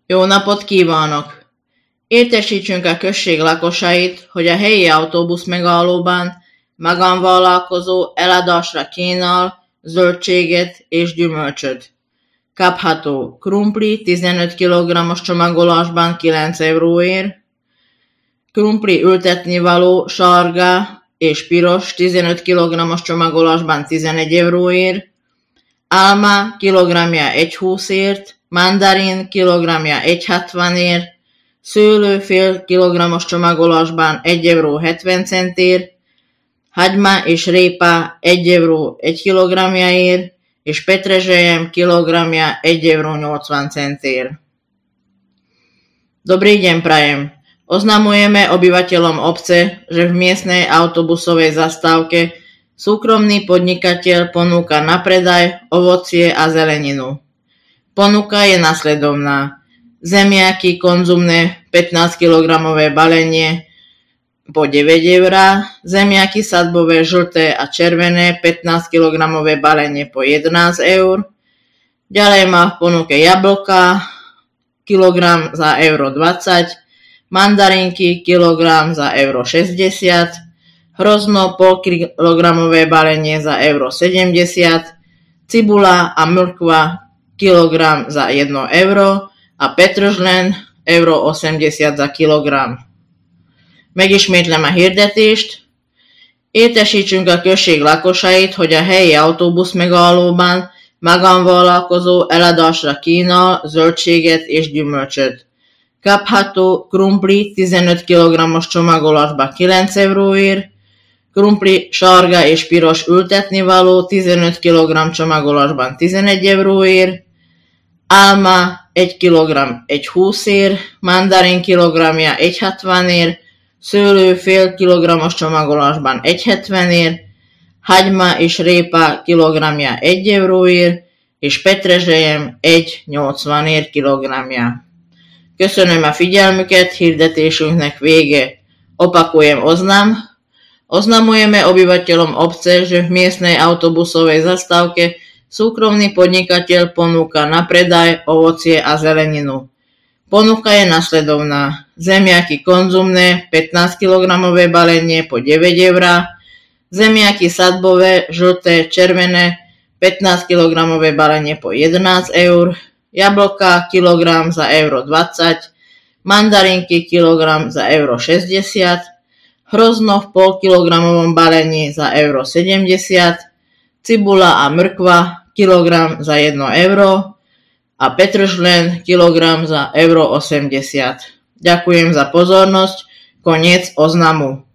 Jó napot kívánok! Értesítsünk a község lakosait, hogy a helyi autóbusz megállóban magánvállalkozó eladásra kínál zöldséget és gyümölcsöt. Kapható krumpli 15 kg-os csomagolásban 9 euróért, krumpli ültetnivaló sárga és piros 15 kg-os csomagolásban 11 euróért, alma kilogramja 1,20-ért, mandarin kilogramja 1,60-ért, szőlő fél kilogrammos csomagolásban 1,70 €, hagyma és répa 1 euró 1 kilogramjáért, és petrezselyem kilogramja 1,80 €. Dobrý deň prajem. Oznamujeme obyvateľom obce, že v miestnej autobusovej zastávke súkromný podnikateľ ponúka na predaj ovocie a zeleninu. Ponuka je nasledovná. Zemiaky konzumné 15 kg balenie po 9 €, zemiaky sadbové žlté a červené 15 kg balenie po 11 €, ďalej má v ponuke jablka kilogram za €20, mandarinky kilogram za €60, hrozno pol kilogramové balenie za €70, cibula a mrkva kilogram za 1 € a petržlen €80 za kilogram. Megismétlem a hirdetést. Értesítsünk a község lakosait, hogy a helyi autóbusz megállóban magánvállalkozó eladásra kínál zöldséget és gyümölcsöt. Kapható krumpli 15 kg-os csomagolásban 9 euróért, krumpli sárga és piros ültetnivaló 15 kg csomagolásban 11 euróért, alma 1 kg 1,20-ért, mandarin kilogramja 1,60-ért, szőlő fél kilogrammos csomagolásban 1,70-ért, hagyma és répa kilogramja 1 euróért, és petrezselyem 1,80 kilogramja. Köszönöm a figyelmüket, hirdetésünknek vége. Opakujem oznamujeme obyvateľom obce, že v miestnej autobusovej zastávke súkromný podnikateľ ponúka na predaj ovocie a zeleninu. Ponuka je nasledovná. Zemiaky konzumné 15 kg balenie po 9 €, zemiaky sadbové žlté červené 15 kg balenie po 11 €, jablka kilogram za €20, mandarinky kilogram za €60, hrozno v pol kilogramovom balení za €70, cibula a mrkva kilogram za 1 € a petržlen kilogram za €80. Ďakujem za pozornosť. Koniec oznamu.